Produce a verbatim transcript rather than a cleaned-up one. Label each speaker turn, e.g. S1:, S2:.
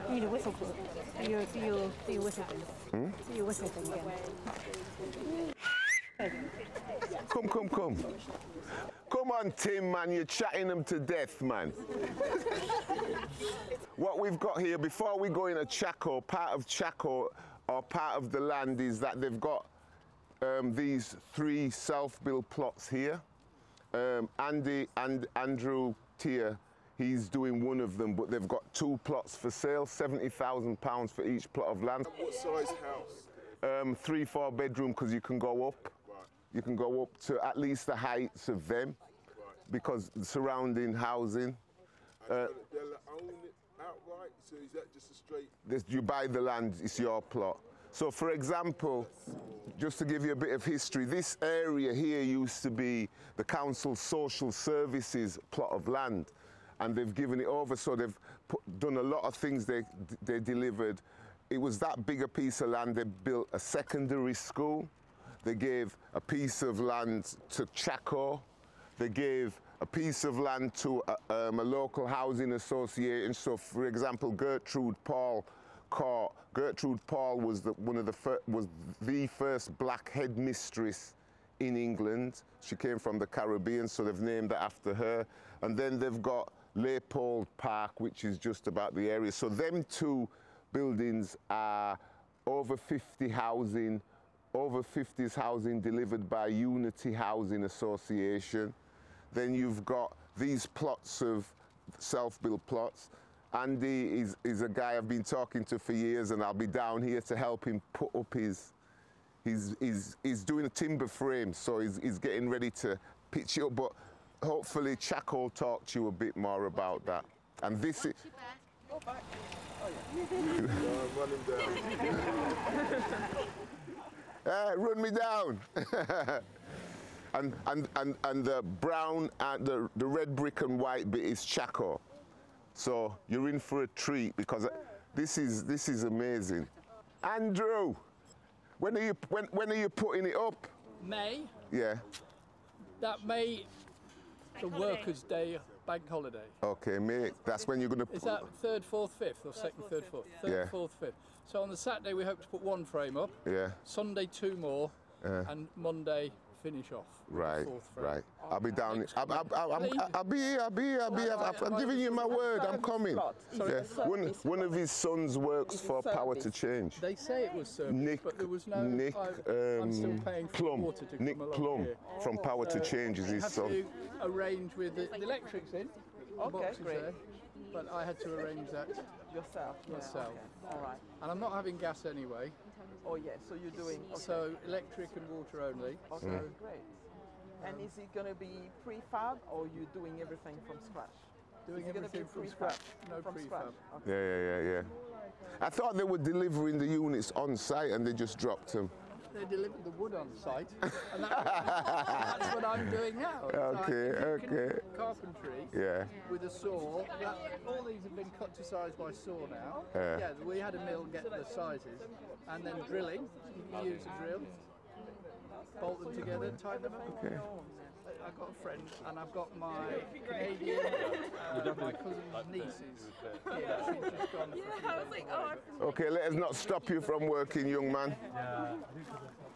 S1: You need a whistle for it. So you, so you, so you whistle thing. Hmm? So you whistle thing again.
S2: Come, come, come. Come on, Tim, man, you're chatting them to death, man. What we've got here, before we go into Chaco, part of Chaco, or part of the land, is that they've got um, these three self-built plots here. Um, Andy and Andrew Tier, he's doing one of them, but they've got two plots for sale, seventy thousand pounds for each plot of land.
S3: What size house?
S2: Um, three, four bedroom, because you can go up.
S3: Right.
S2: You can go up to at least the heights of them,
S3: Right.
S2: because the surrounding housing.
S3: And uh, they'll own it outright, so is that just a straight?
S2: This, you buy the land, it's your plot. So for example, just to give you a bit of history, this area here used to be the council's social services plot of land, and they've given it over, so they've put, done a lot of things they, they delivered. It was that big a piece of land, they built a secondary school, they gave a piece of land to Chaco, they gave a piece of land to a, um, a local housing association. So for example, Gertrude Paul Court. Gertrude Paul was the, one of the fir was the first black headmistress in England. She came from the Caribbean, so they've named it after her. And then they've got Leopold Park, which is just about the area. So them two buildings are over fifty housing, over fifties housing delivered by Unity Housing Association. Then you've got these plots of self-built plots. Andy is, is a guy I've been talking to for years, and I'll be down here to help him put up his, he's, he's, he's doing a timber frame, so he's, he's getting ready to pitch it up, but hopefully Chaco will talk to you a bit more about that. And this is...
S3: Go back. Oh, yeah.
S2: uh, run me down. and, and, and, and the brown, and the, the red brick and white bit is Chaco. So you're in for a treat, because this is this is amazing. Andrew, when are you when when are you putting it up?
S4: May.
S2: Yeah.
S4: That May, the Workers' Day bank holiday.
S2: Okay, May. That's when you're going to.
S4: Is that third, fourth, fifth, or second, third, fourth? Third,
S2: Yeah.
S4: fourth, fifth. So on the Saturday we hope to put one frame up.
S2: Yeah.
S4: Sunday two more,
S2: Uh,
S4: and Monday finish off. with the
S2: Right,
S4: fourth frame.
S2: right. I'll be down.
S4: Next
S2: I'll, I'll, I'll,
S4: week.
S2: I'll, I'll be here. I'll be here. I'll be here. I've, I'm giving you my word. I'm coming. Yeah. One, one of his sons works for Power to Change.
S4: They say it was service,
S2: Nick,
S4: but there was no.
S2: Nick,
S4: I, I'm still
S2: um,
S4: paying for
S2: Plum.
S4: water to
S2: Nick
S4: come along
S2: Plum
S4: here.
S2: from Power to Change is
S4: I
S2: his
S4: had
S2: son.
S4: to arrange with the, the electrics in. The
S5: Okay,
S4: box is
S5: great.
S4: there, but I had to arrange that
S5: Yourself? Yeah,
S4: myself.
S5: okay. All right.
S4: And I'm not having gas anyway,
S5: Oh, yeah, so you're doing... Okay.
S4: so electric and water only.
S5: Okay,
S4: So
S5: great. And is it going to be prefab, or you doing everything from scratch?
S4: doing
S5: Is it gonna be
S4: everything from
S5: prefab?
S4: scratch, no
S5: From
S4: prefab.
S5: scratch? Okay.
S2: Yeah, yeah, yeah, yeah. I thought they were delivering the units on site and they just dropped them.
S4: They delivered the wood on site, and that, that's what I'm doing now. It's
S2: Okay,
S4: like
S2: okay.
S4: Carpentry
S2: Yeah.
S4: with a saw. That, all these have been cut to size by saw now.
S2: Yeah.
S4: Yeah, we had a mill get the sizes, and then drilling. You use a drill, bolt them together, tie them up.
S2: Okay.
S4: I've got a friend, and I've got my Canadian, uh, my cousin's nieces here. She's just gone for a few days away.
S2: Okay, let us not stop you from working, young man.